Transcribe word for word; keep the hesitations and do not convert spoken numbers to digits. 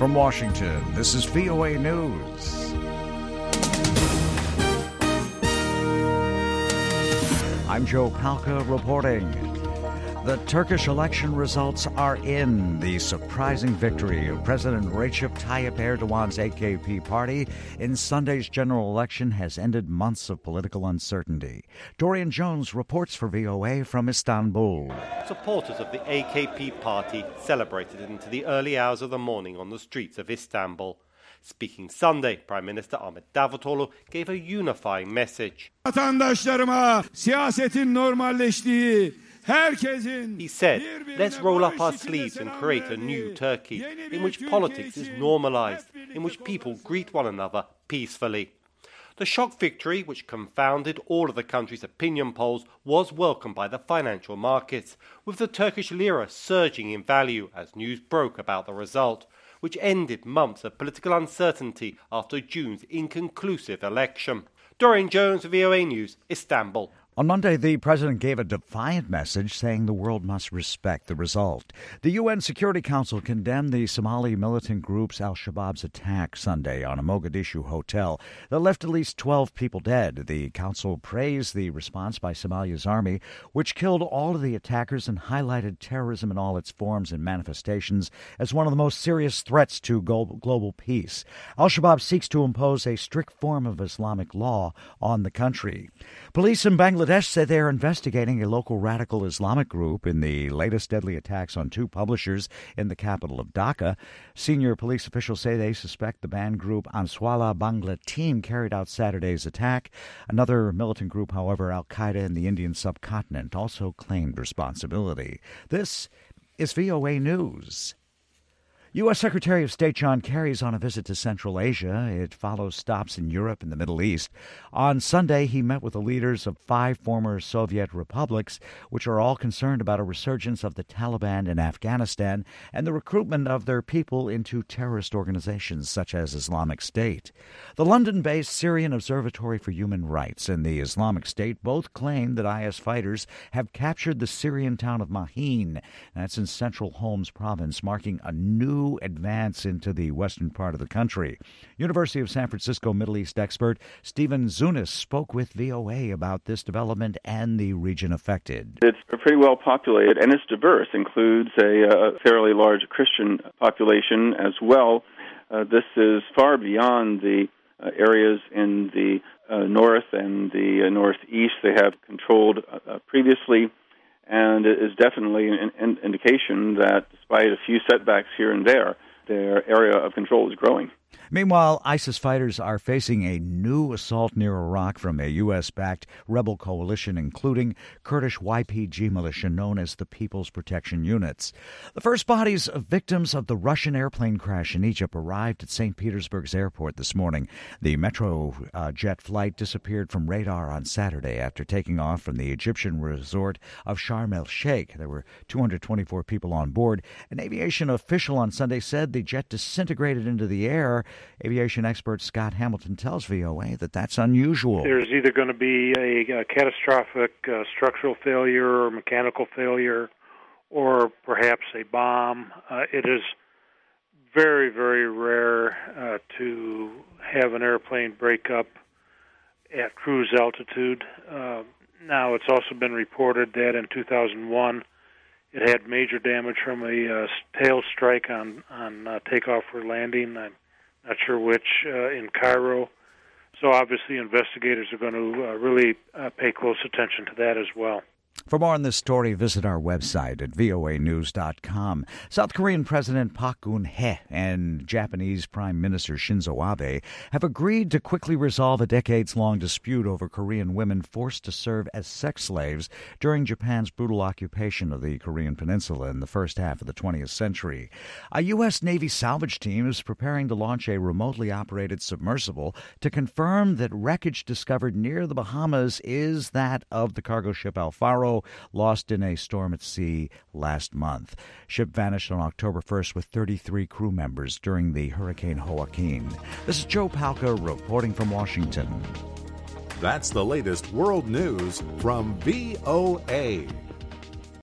From Washington, this is V O A News. I'm Joe Palca reporting. The Turkish election results are in. The surprising victory of President Recep Tayyip Erdogan's A K P party in Sunday's general election has ended months of political uncertainty. Dorian Jones reports for V O A from Istanbul. Supporters of the A K P party celebrated into the early hours of the morning on the streets of Istanbul. Speaking Sunday, Prime Minister Ahmet Davutoğlu gave a unifying message. Vatandaşlarıma siyasetin normalleştiği He said, let's roll up our sleeves and create a new Turkey, in which politics is normalized, in which people greet one another peacefully. The shock victory, which confounded all of the country's opinion polls, was welcomed by the financial markets, with the Turkish lira surging in value as news broke about the result, which ended months of political uncertainty after June's inconclusive election. Dorian Jones, V O A News, Istanbul. On Monday, the president gave a defiant message saying the world must respect the result. The U N Security Council condemned the Somali militant group's al-Shabaab's attack Sunday on a Mogadishu hotel that left at least twelve people dead. The council praised the response by Somalia's army, which killed all of the attackers and highlighted terrorism in all its forms and manifestations as one of the most serious threats to global peace. Al-Shabaab seeks to impose a strict form of Islamic law on the country. Police in Bangladesh Bangladesh said they are investigating a local radical Islamic group in the latest deadly attacks on two publishers in the capital of Dhaka. Senior police officials say they suspect the banned group Answala Bangla Team carried out Saturday's attack. Another militant group, however, Al-Qaeda in the Indian subcontinent, also claimed responsibility. This is V O A News. U S. Secretary of State John Kerry is on a visit to Central Asia. It follows stops in Europe and the Middle East. On Sunday, he met with the leaders of five former Soviet republics, which are all concerned about a resurgence of the Taliban in Afghanistan and the recruitment of their people into terrorist organizations such as Islamic State. The London-based Syrian Observatory for Human Rights and the Islamic State both claim that I S fighters have captured the Syrian town of Mahin. That's in central Homs province, marking a new advance into the western part of the country. University of San Francisco Middle East expert Stephen Zunis spoke with V O A about this development and the region affected. It's pretty well populated, and it's diverse. Includes a uh, fairly large Christian population as well. Uh, this is far beyond the uh, areas in the uh, north and the uh, northeast they have controlled uh, previously. And it is definitely an, an indication that despite a few setbacks here and there, their area of control is growing. Meanwhile, ISIS fighters are facing a new assault near Iraq from a U S-backed rebel coalition, including Kurdish Y P G militia known as the People's Protection Units. The first bodies of victims of the Russian airplane crash in Egypt arrived at Saint Petersburg's airport this morning. The Metro uh, jet flight disappeared from radar on Saturday after taking off from the Egyptian resort of Sharm el-Sheikh. There were two hundred twenty-four people on board. An aviation official on Sunday said the jet disintegrated into the air. Aviation expert Scott Hamilton tells V O A that that's unusual. There's either going to be a, a catastrophic uh, structural failure or mechanical failure or perhaps a bomb. Uh, it is very, very rare uh, to have an airplane break up at cruise altitude. Uh, now, it's also been reported that in two thousand one it had major damage from a uh, tail strike on, on uh, takeoff or landing. I'm not sure which, uh, in Cairo. So obviously investigators are going to uh, really uh, pay close attention to that as well. For more on this story, visit our website at V O A news dot com. South Korean President Park Geun-hye and Japanese Prime Minister Shinzo Abe have agreed to quickly resolve a decades-long dispute over Korean women forced to serve as sex slaves during Japan's brutal occupation of the Korean Peninsula in the first half of the twentieth century. A U S. Navy salvage team is preparing to launch a remotely operated submersible to confirm that wreckage discovered near the Bahamas is that of the cargo ship Alfaro, lost in a storm at sea last month. Ship vanished on October first with thirty-three crew members during the Hurricane Joaquin. This is Joe Palca reporting from Washington. That's the latest world news from V O A.